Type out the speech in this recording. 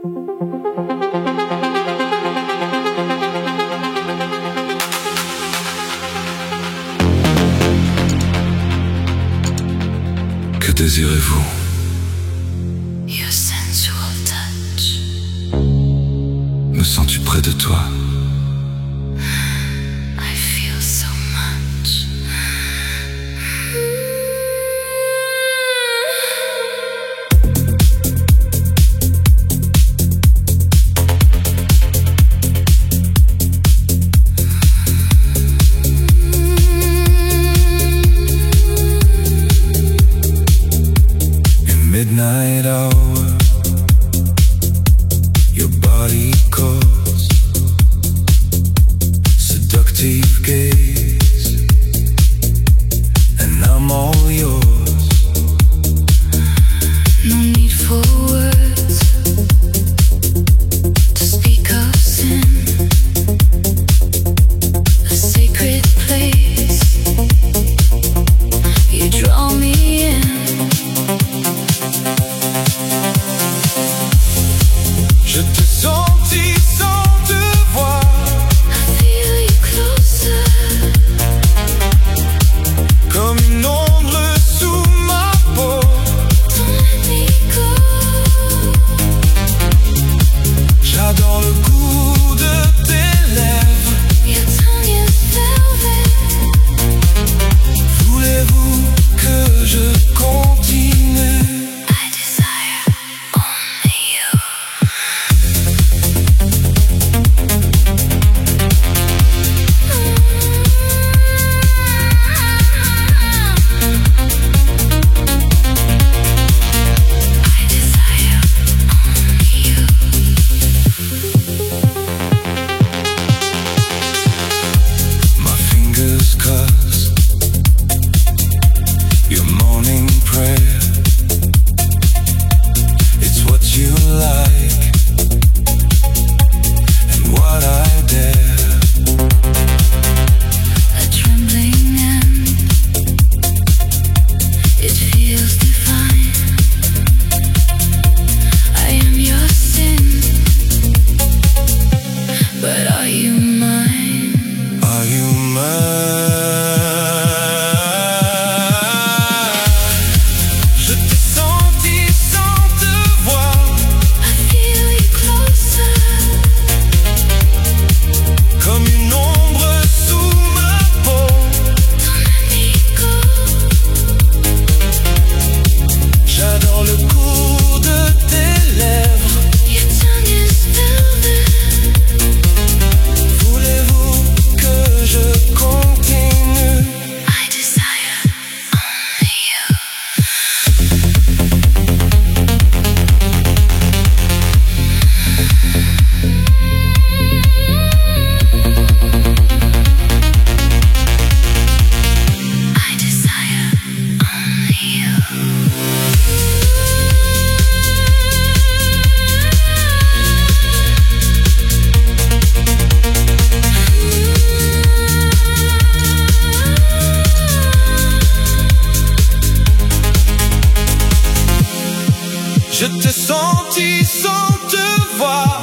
Que désirez-vous? Your sensual touch. Me sens-tu près de toi? I feel so much. Midnight hour, your body calls, seductive gaze, and I'm all yours. No need for words to speak of sin, a sacred place. You draw me in. Je te sentis sans te voir. I feel you closer. Comme une ombre sous ma peau. Don't let me go. J'adore le goût de tes lèvres. Your tongue is velvet. Voulez-vous que je continue? I desire only you. I desire only you. My fingers crossed, your morning prayer. It's what you like and what I dare. A trembling end. It feels divine. I am your sin, but are you mine? Are you mine? Je t'ai senti sans te voir. I feel you closer. Comme une ombre sous ma peau. Don't let me go. J'adore le goût de tes lèvres. Your tongue is velvet. Voulez-vous que je continue? I desire only you. I desire only you. Je t'ai senti sans te voir.